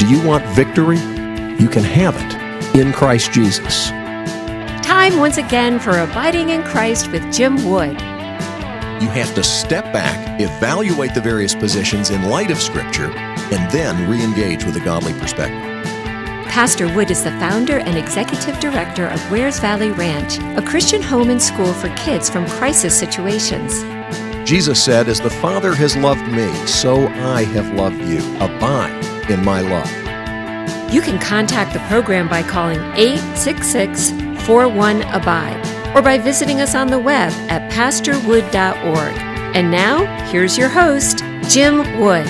Do you want victory? You can have it in Christ Jesus. Time once again for Abiding in Christ with Jim Wood. You have to step back, evaluate the various positions in light of Scripture, and then re-engage with a godly perspective. Pastor Wood is the founder and executive director of Wares Valley Ranch, a Christian home and school for kids from crisis situations. Jesus said, "As the Father has loved me, so I have loved you. Abide in my love." You can contact the program by calling 866-41-ABIDE or by visiting us on the web at pastorwood.org. And now, here's your host, Jim Wood.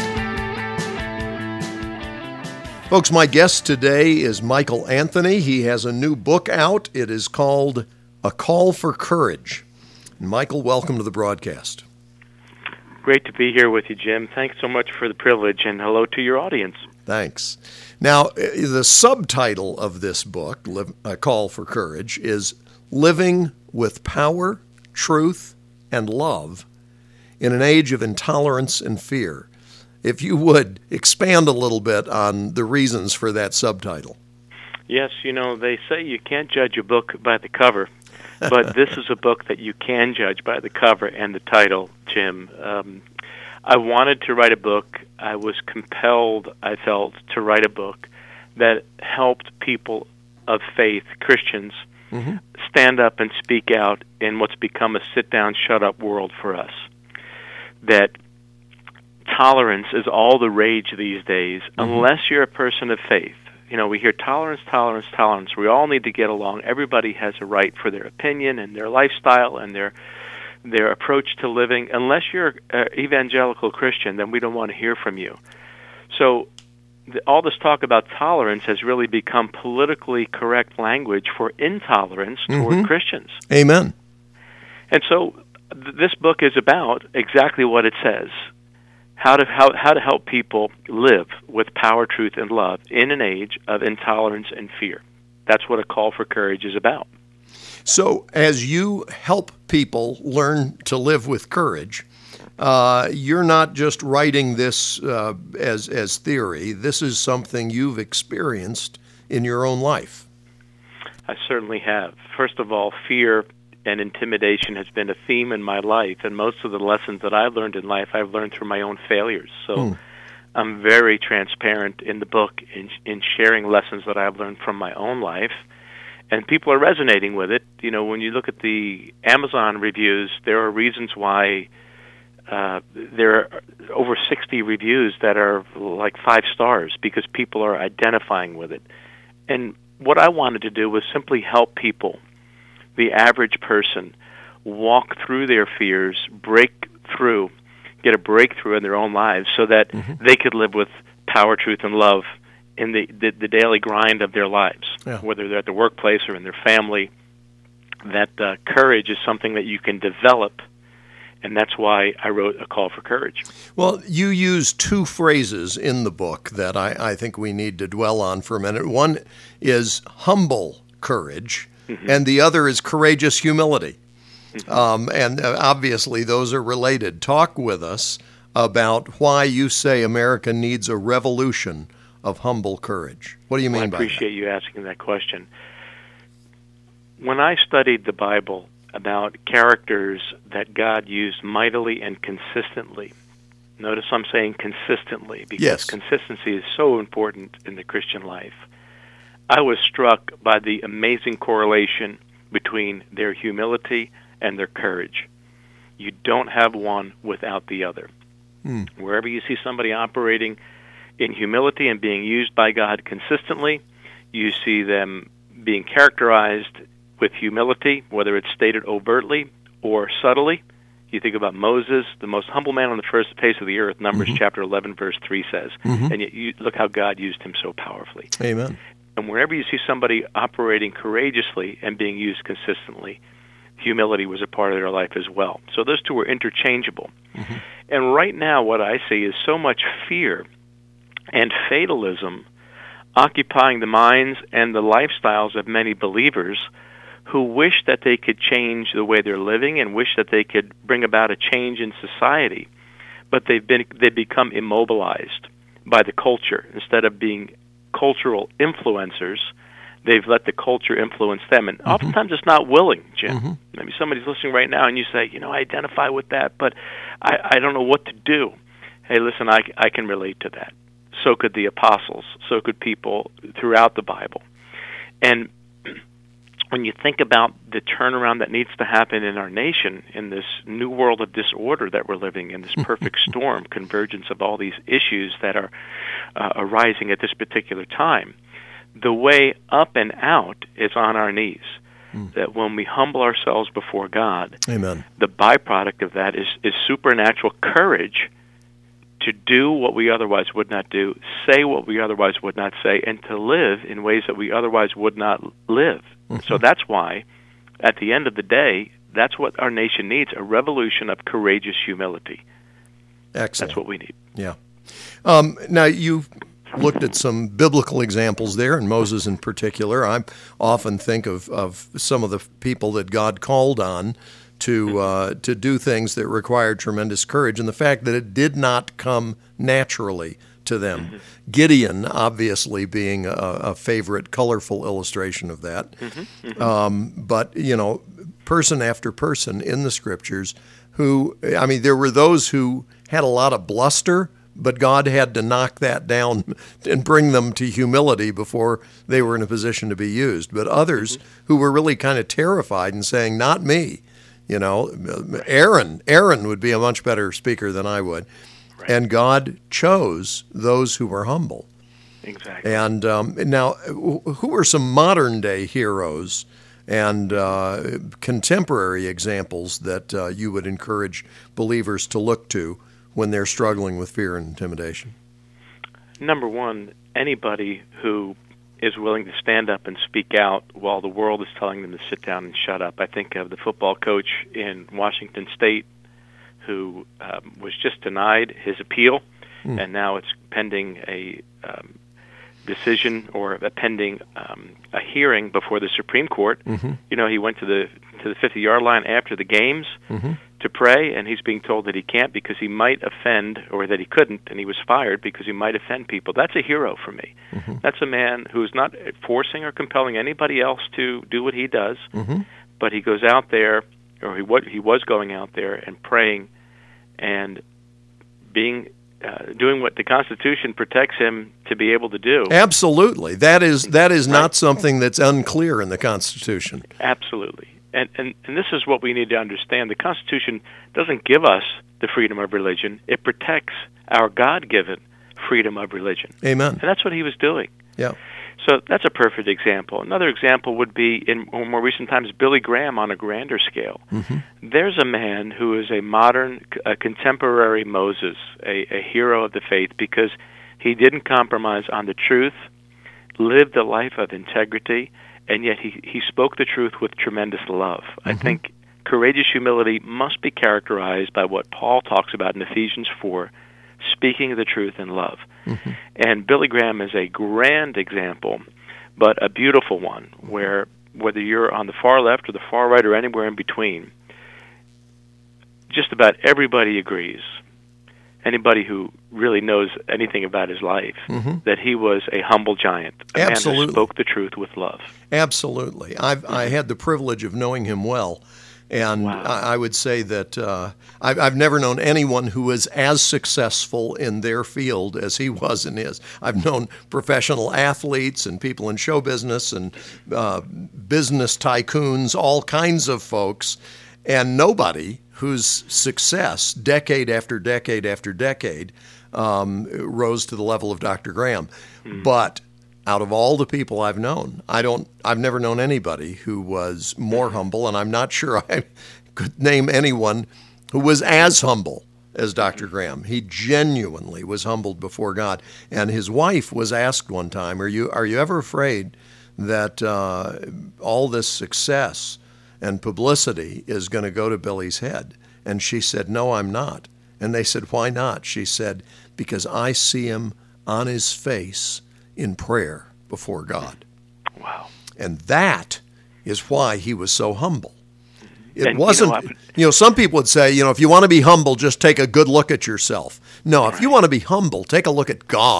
Folks, my guest today is Michael Anthony. He has a new book out. It is called A Call for Courage. And Michael, welcome to the broadcast. Great to be here with you, Jim. Thanks so much for the privilege, and hello to your audience. Thanks. Now, the subtitle of this book, A Call for Courage, is Living with Power, Truth, and Love in an Age of Intolerance and Fear. If you would, expand a little bit on the reasons for that subtitle. Yes, they say you can't judge a book by the cover, but this is a book that you can judge by the cover and the title, Jim. I wanted to write a book. I was compelled, I felt, to write a book that helped people of faith, Christians, stand up and speak out in what's become a sit-down, shut-up world for us. That tolerance is all the rage these days, unless you're a person of faith. We hear tolerance, tolerance, tolerance. We all need to get along. Everybody has a right for their opinion and their lifestyle and their approach to living. Unless you're an evangelical Christian, then we don't want to hear from you. So all this talk about tolerance has really become politically correct language for intolerance toward Christians. Amen. And so this book is about exactly what it says. How to help people live with power, truth, and love in an age of intolerance and fear. That's what A Call for Courage is about. So as you help people learn to live with courage, you're not just writing this as theory. This is something you've experienced in your own life. I certainly have. First of all, fear and intimidation has been a theme in my life, and most of the lessons that I've learned in life, I've learned through my own failures. So I'm very transparent in the book in sharing lessons that I've learned from my own life, and people are resonating with it. When you look at the Amazon reviews, there are reasons why there are over 60 reviews that are like 5 stars because people are identifying with it. And what I wanted to do was simply help people, the average person, walk through their fears, get a breakthrough in their own lives so that they could live with power, truth, and love in the daily grind of their lives, whether they're at the workplace or in their family. That courage is something that you can develop, and that's why I wrote A Call for Courage. Well, you use 2 phrases in the book that I think we need to dwell on for a minute. One is humble courage, and the other is courageous humility. And obviously those are related. Talk with us about why you say America needs a revolution of humble courage. What do you mean by that? I appreciate you asking that question. When I studied the Bible about characters that God used mightily and consistently, notice I'm saying consistently because consistency is so important in the Christian life. I was struck by the amazing correlation between their humility and their courage. You don't have one without the other. Wherever you see somebody operating in humility and being used by God consistently, you see them being characterized with humility, whether it's stated overtly or subtly. You think about Moses, the most humble man on the face of the earth, Numbers chapter 11, verse 3 says, and yet you look how God used him so powerfully. Amen. And wherever you see somebody operating courageously and being used consistently, humility was a part of their life as well. So those two are interchangeable. And right now what I see is so much fear and fatalism occupying the minds and the lifestyles of many believers who wish that they could change the way they're living and wish that they could bring about a change in society, but they've become immobilized by the culture instead of being cultural influencers. They've let the culture influence them, and oftentimes it's not willing, Jim. Maybe somebody's listening right now, and you say, I identify with that, but I don't know what to do. Hey, listen, I can relate to that. So could the apostles. So could people throughout the Bible. And when you think about the turnaround that needs to happen in our nation, in this new world of disorder that we're living in, this perfect storm, convergence of all these issues that are arising at this particular time, the way up and out is on our knees. That when we humble ourselves before God, Amen. The byproduct of that is supernatural courage to do what we otherwise would not do, say what we otherwise would not say, and to live in ways that we otherwise would not live. So that's why, at the end of the day, that's what our nation needs, a revolution of courageous humility. Excellent. That's what we need. Yeah. Now, you've looked at some biblical examples there, and Moses in particular. I often think of some of the people that God called on to do things that required tremendous courage, and the fact that it did not come naturally to them. Gideon, obviously, being a favorite, colorful illustration of that. But, person after person in the Scriptures who, there were those who had a lot of bluster, but God had to knock that down and bring them to humility before they were in a position to be used. But others who were really kind of terrified and saying, not me. Aaron would be a much better speaker than I would. Right. And God chose those who were humble. Exactly. And now, who are some modern-day heroes and contemporary examples that you would encourage believers to look to when they're struggling with fear and intimidation? Number one, anybody who is willing to stand up and speak out while the world is telling them to sit down and shut up. I think of the football coach in Washington State who was just denied his appeal, and now it's pending a decision or pending a hearing before the Supreme Court. He went to the 50-yard line after the games to pray, and he's being told that he can't because he might offend, or that he couldn't, and he was fired because he might offend people. That's a hero for me. That's a man who's not forcing or compelling anybody else to do what he does, but he goes out there, or he was going out there and praying and being doing what the Constitution protects him to be able to do. Absolutely. That is not something that's unclear in the Constitution. Absolutely. And this is what we need to understand. The Constitution doesn't give us the freedom of religion. It protects our God-given freedom of religion. Amen. And that's what he was doing. Yeah. So that's a perfect example. Another example would be, in more recent times, Billy Graham on a grander scale. There's a man who is a modern, contemporary Moses, a hero of the faith, because he didn't compromise on the truth, lived a life of integrity, and yet he spoke the truth with tremendous love. I think courageous humility must be characterized by what Paul talks about in Ephesians 4, speaking the truth in love. And Billy Graham is a grand example, but a beautiful one, where whether you're on the far left or the far right or anywhere in between, just about everybody agrees, anybody who really knows anything about his life, that he was a humble giant, a man who spoke the truth with love. Absolutely. I had the privilege of knowing him well. And I would say that I've never known anyone who was as successful in their field as he was in his. I've known professional athletes and people in show business and business tycoons, all kinds of folks, and nobody whose success, decade after decade after decade, rose to the level of Dr. Graham. But out of all the people I've known, I've never known anybody who was more humble, and I'm not sure I could name anyone who was as humble as Dr. Graham. He genuinely was humbled before God. And his wife was asked one time, are you ever afraid that all this success and publicity is going to go to Billy's head? And she said, no, I'm not. And they said, why not? She said, because I see him on his face in prayer before God. Wow. And that is why he was so humble. It And, wasn't, some people would say, if you want to be humble, just take a good look at yourself. No, if you want to be humble, take a look at God.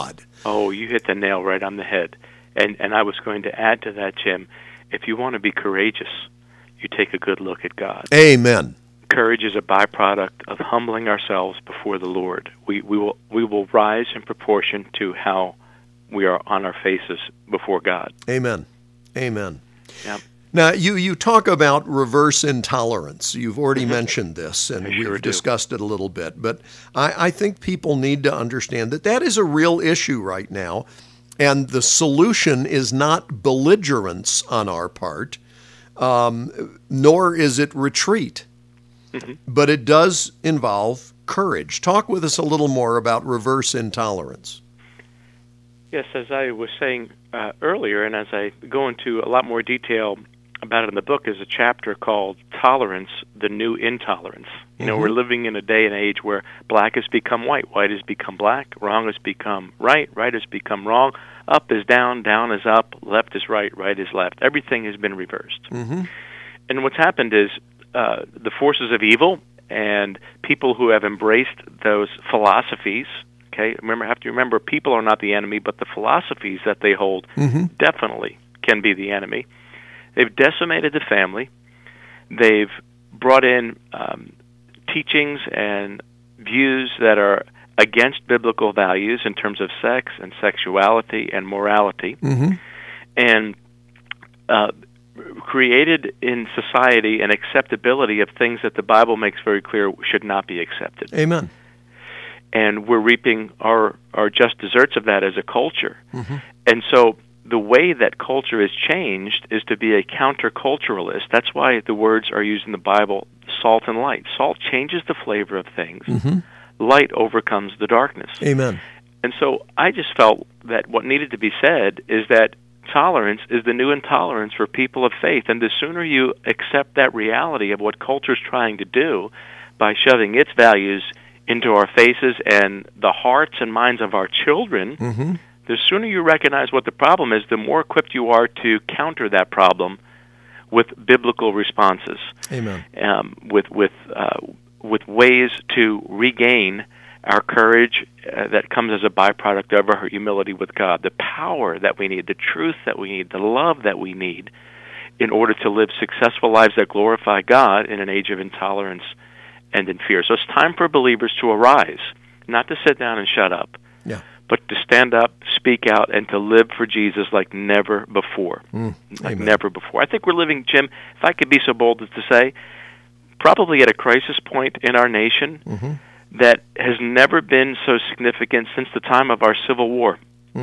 Oh, you hit the nail right on the head. And I was going to add to that, Jim, if you want to be courageous, you take a good look at God. Amen. Courage is a byproduct of humbling ourselves before the Lord. We will rise in proportion to how we are on our faces before God. Amen. Amen. Yeah. Now, you talk about reverse intolerance. You've already mentioned this, and we've discussed it a little bit. But I think people need to understand that is a real issue right now, and the solution is not belligerence on our part, nor is it retreat. But it does involve courage. Talk with us a little more about reverse intolerance. Yes, as I was saying earlier, and as I go into a lot more detail about it in the book, is a chapter called Tolerance, the New Intolerance. You know, we're living in a day and age where black has become white has become black, wrong has become right has become wrong, up is down, down is up, left is right is left. Everything has been reversed. And what's happened is the forces of evil and people who have embraced those philosophies, okay, have to remember people are not the enemy, but the philosophies that they hold definitely can be the enemy. They've decimated the family. They've brought in teachings and views that are against biblical values in terms of sex and sexuality and morality, and created in society an acceptability of things that the Bible makes very clear should not be accepted. Amen. And we're reaping our just deserts of that as a culture. And so the way that culture is changed is to be a counterculturalist. That's why the words are used in the Bible, salt and light. Salt changes the flavor of things. Light overcomes the darkness. Amen. And so I just felt that what needed to be said is that tolerance is the new intolerance for people of faith. And the sooner you accept that reality of what culture is trying to do by shoving its values into our faces and the hearts and minds of our children, the sooner you recognize what the problem is, the more equipped you are to counter that problem with biblical responses. Amen. With ways to regain our courage that comes as a byproduct of our humility with God, the power that we need, the truth that we need, the love that we need in order to live successful lives that glorify God in an age of intolerance and in fear. So it's time for believers to arise, not to sit down and shut up, but to stand up, speak out, and to live for Jesus like never before. Never before. I think we're living, Jim, if I could be so bold as to say, probably at a crisis point in our nation that has never been so significant since the time of our Civil War.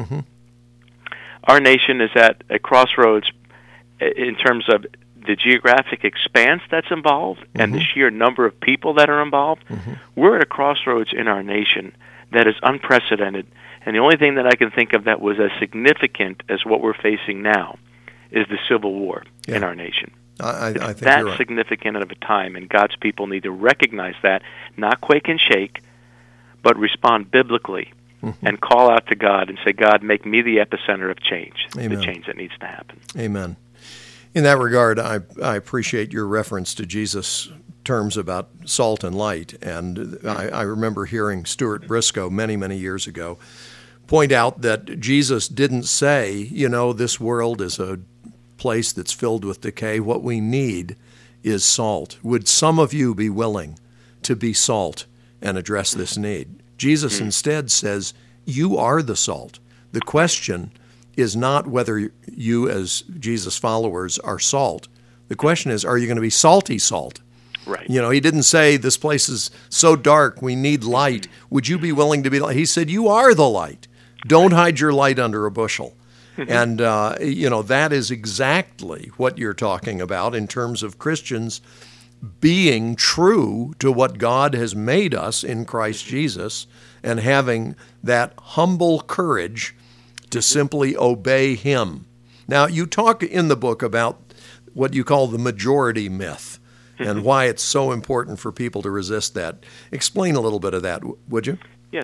Our nation is at a crossroads in terms of the geographic expanse that's involved and the sheer number of people that are involved. We're at a crossroads in our nation that is unprecedented. And the only thing that I can think of that was as significant as what we're facing now is the Civil War in our nation. I think that's you're right. Significant of a time, and God's people need to recognize that, not quake and shake, but respond biblically and call out to God and say, God, make me the epicenter of change, the change that needs to happen. Amen. In that regard, I appreciate your reference to Jesus' terms about salt and light, and I remember hearing Stuart Briscoe many, many years ago point out that Jesus didn't say, this world is a place that's filled with decay. What we need is salt. Would some of you be willing to be salt and address this need? Jesus instead says, you are the salt. The question is not whether you as Jesus followers are salt. The question is, are you going to be salty salt? Right. He didn't say this place is so dark, we need light. Would you be willing to be light? He said, you are the light. Don't hide your light under a bushel. And, that is exactly what you're talking about in terms of Christians being true to what God has made us in Christ Jesus and having that humble courage to simply obey Him. Now, you talk in the book about what you call the majority myth and why it's so important for people to resist that. Explain a little bit of that, would you? Yes.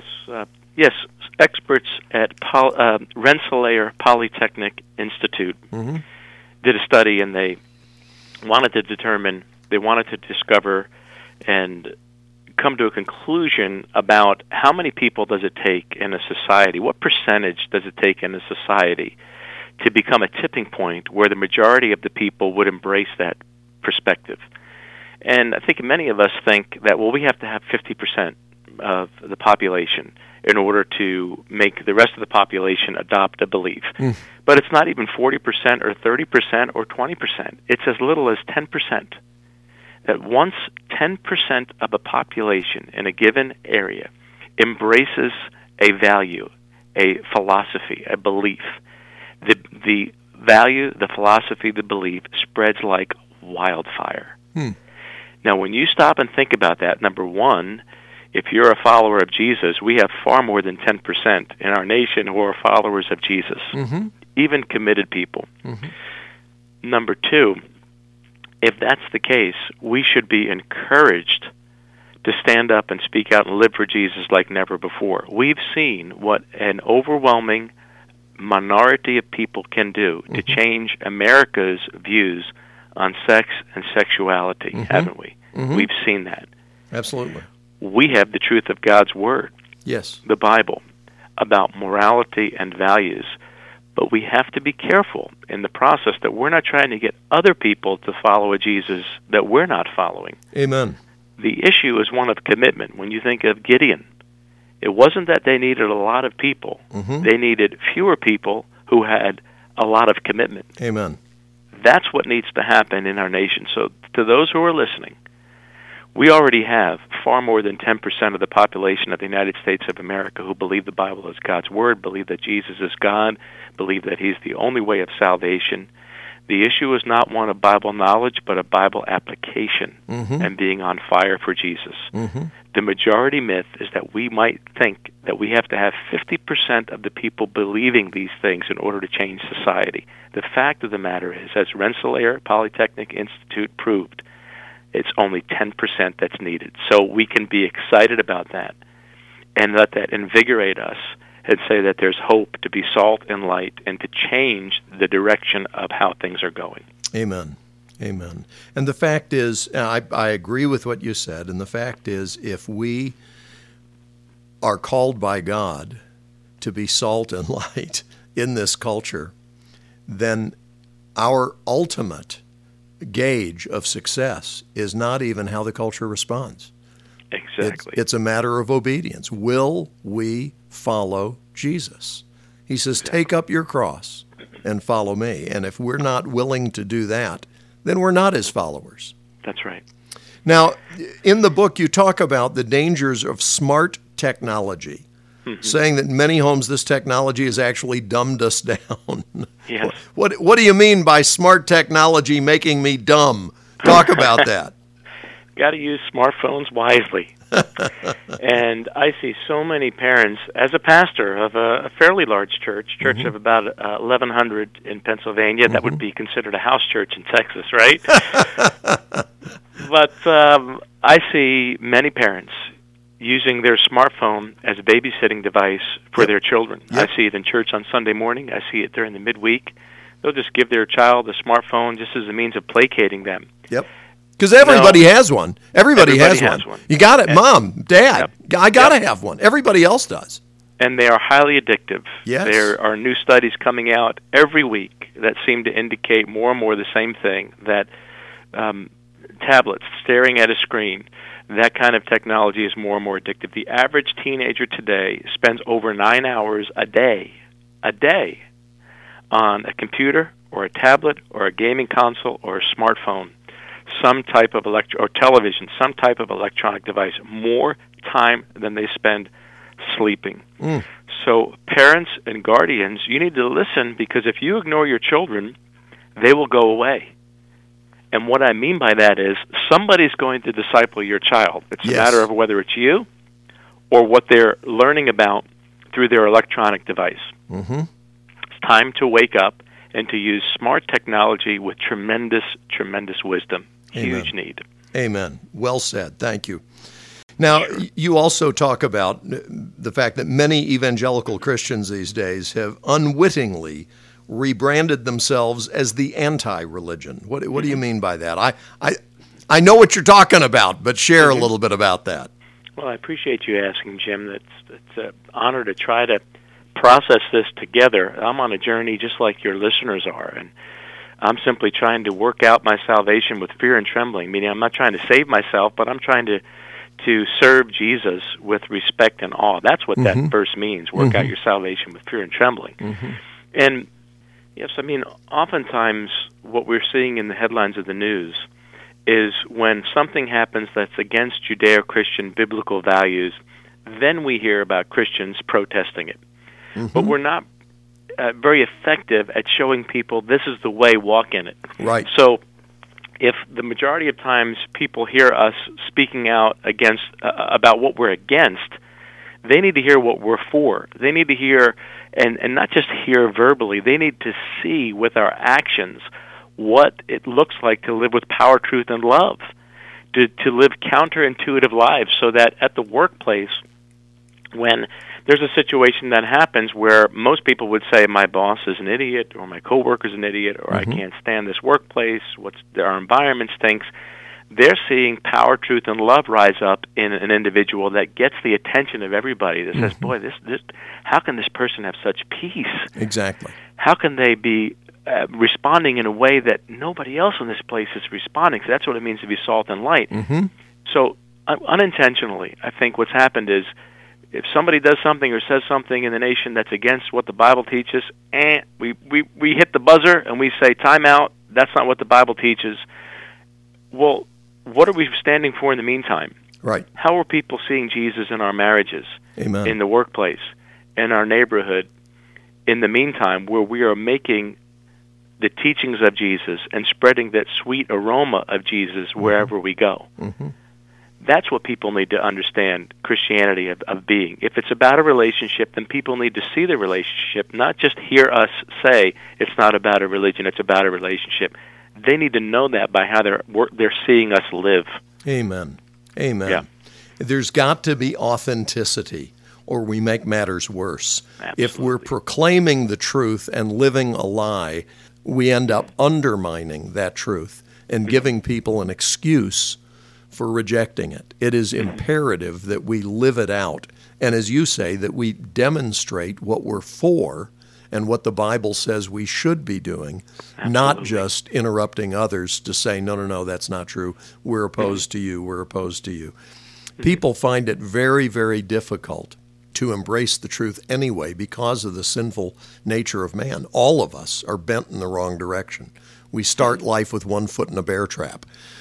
Experts at Rensselaer Polytechnic Institute did a study, and they wanted to discover and come to a conclusion about how many people does it take in a society, what percentage does it take in a society to become a tipping point where the majority of the people would embrace that perspective. And I think many of us think that, well, we have to have 50% of the population in order to make the rest of the population adopt a belief. But it's not even 40% or 30% or 20%. It's as little as 10%. That once 10% of a population in a given area embraces a value, a philosophy, a belief, the value, the philosophy, the belief spreads like wildfire. Now, when you stop and think about that, number one, if you're a follower of Jesus, we have far more than 10% in our nation who are followers of Jesus, even committed people. Number two, if that's the case, we should be encouraged to stand up and speak out and live for Jesus like never before. We've seen what an overwhelming minority of people can do to change America's views on sex and sexuality, haven't we? We've seen that. Absolutely. We have the truth of God's Word, yes, the Bible, about morality and values. But we have to be careful in the process that we're not trying to get other people to follow a Jesus that we're not following. Amen. The issue is one of commitment. When you think of Gideon, it wasn't that they needed a lot of people. They needed fewer people who had a lot of commitment. Amen. That's what needs to happen in our nation. So to those who are listening, we already have far more than 10% of the population of the United States of America who believe the Bible is God's Word, believe that Jesus is God, believe that He's the only way of salvation. The issue is not one of Bible knowledge, but a Bible application and being on fire for Jesus. The majority myth is that we might think that we have to have 50% of the people believing these things in order to change society. The fact of the matter is, as Rensselaer Polytechnic Institute proved, it's only 10% that's needed. So we can be excited about that and let that invigorate us and say that there's hope to be salt and light and to change the direction of how things are going. Amen. Amen. And the fact is, I agree with what you said, and the fact is, if we are called by God to be salt and light in this culture, then our ultimate gauge of success is not even how the culture responds. Exactly. It's a matter of obedience. Will we follow Jesus? He says, take up your cross and follow me. And if we're not willing to do that, then we're not his followers. That's right. Now, in the book, you talk about the dangers of smart technology, saying that in many homes this technology has actually dumbed us down. Yes. What do you mean by smart technology making me dumb? Talk about that. Got to use smartphones wisely. And I see so many parents, as a pastor of a fairly large church of about 1,100 in Pennsylvania, that would be considered a house church in Texas, right? But I see many parents using their smartphone as a babysitting device for their children. I see it in church on Sunday morning. I see it during the midweek. They'll just give their child a smartphone just as a means of placating them. Yep. Because everybody has one. Everybody has one. You got it, Mom, Dad. I got to have one. Everybody else does. And they are highly addictive. Yes. There are new studies coming out every week that seem to indicate more and more the same thing, that tablets, staring at a screen, that kind of technology is more and more addictive. The average teenager today spends over 9 hours a day on a computer or a tablet or a gaming console or a smartphone, some type of or television, some type of electronic device, more time than they spend sleeping. So parents and guardians, you need to listen, because if you ignore your children, they will go away. And what I mean by that is somebody's going to disciple your child. It's a matter of whether it's you or what they're learning about through their electronic device. It's time to wake up and to use smart technology with tremendous, tremendous wisdom. Huge need. Amen. Well said. Thank you. Now, you also talk about the fact that many evangelical Christians these days have unwittingly rebranded themselves as the anti-religion. What do you mean by that? I know what you're talking about, but share a little bit about that. Well, I appreciate you asking, Jim. It's an honor to try to process this together. I'm on a journey just like your listeners are, and I'm simply trying to work out my salvation with fear and trembling, meaning I'm not trying to save myself, but I'm trying to serve Jesus with respect and awe. That's what that verse means, work out your salvation with fear and trembling. And yes, I mean, oftentimes what we're seeing in the headlines of the news is when something happens that's against Judeo-Christian biblical values, then we hear about Christians protesting it. But we're not very effective at showing people this is the way, walk in it. Right. So if the majority of times people hear us speaking out against about what we're against, they need to hear what we're for. They need to hear, and not just hear verbally, they need to see with our actions what it looks like to live with power, truth, and love, to live counterintuitive lives, so that at the workplace, when there's a situation that happens where most people would say, my boss is an idiot, or my coworker's an idiot, or I can't stand this workplace, our environment stinks, they're seeing power, truth, and love rise up in an individual that gets the attention of everybody, that says, boy, this, how can this person have such peace? Exactly. How can they be responding in a way that nobody else in this place is responding? So that's what it means to be salt and light. So unintentionally, I think what's happened is, if somebody does something or says something in the nation that's against what the Bible teaches, we hit the buzzer and we say, time out, that's not what the Bible teaches. Well, what are we standing for in the meantime? Right. How are people seeing Jesus in our marriages, Amen. in the workplace, in our neighborhood, in the meantime, where we are making the teachings of Jesus and spreading that sweet aroma of Jesus wherever we go? That's what people need to understand Christianity of being. If it's about a relationship, then people need to see the relationship, not just hear us say it's not about a religion, it's about a relationship. They need to know that by how they're seeing us live. Amen. Amen. Yeah. There's got to be authenticity, or we make matters worse. Absolutely. If we're proclaiming the truth and living a lie, we end up undermining that truth and giving people an excuse for rejecting it. It is imperative that we live it out, and as you say, that we demonstrate what we're for and what the Bible says we should be doing, not just interrupting others to say, no, that's not true. We're opposed to you. We're opposed to you. People find it very, very difficult to embrace the truth anyway because of the sinful nature of man. All of us are bent in the wrong direction. We start life with one foot in a bear trap.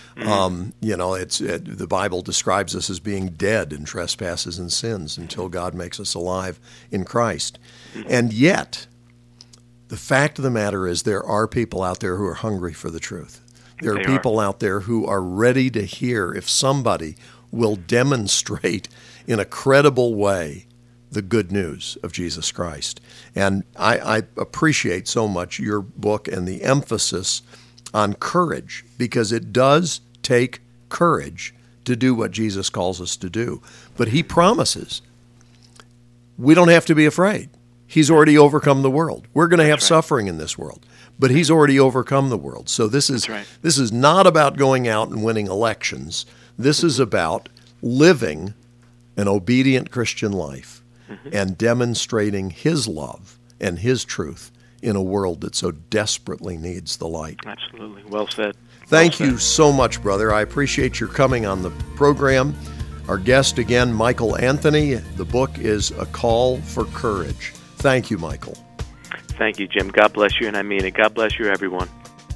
The Bible describes us as being dead in trespasses and sins until God makes us alive in Christ. And yet, the fact of the matter is there are people out there who are hungry for the truth. There are people out there who are ready to hear if somebody will demonstrate in a credible way the good news of Jesus Christ. And I appreciate so much your book and the emphasis on courage, because it does take courage to do what Jesus calls us to do. But he promises we don't have to be afraid. He's already overcome the world. We're going to have suffering in this world, but he's already overcome the world. So this is not about going out and winning elections. This is about living an obedient Christian life and demonstrating his love and his truth in a world that so desperately needs the light. Absolutely. Well said. Thank you so much, brother. I appreciate your coming on the program. Our guest again, Michael Anthony. The book is A Call for Courage. Thank you, Michael. Thank you, Jim. God bless you, and I mean it. God bless you, everyone.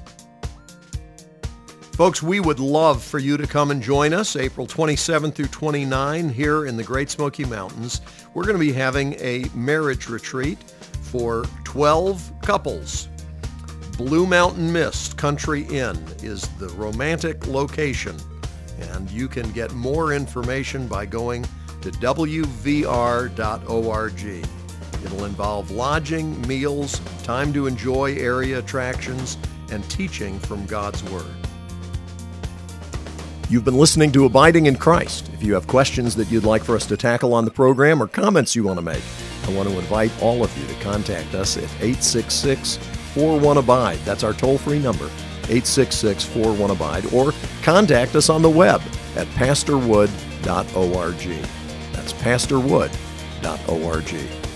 Folks, we would love for you to come and join us April 27 through 29 here in the Great Smoky Mountains. We're going to be having a marriage retreat for 12 couples. Blue Mountain Mist Country Inn is the romantic location, and you can get more information by going to wvr.org. It'll involve lodging, meals, time to enjoy area attractions, and teaching from God's Word. You've been listening to Abiding in Christ. If you have questions that you'd like for us to tackle on the program or comments you want to make, I want to invite all of you to contact us at 866-41-ABIDE. That's our toll-free number, 866-41-ABIDE, or contact us on the web at pastorwood.org. That's pastorwood.org.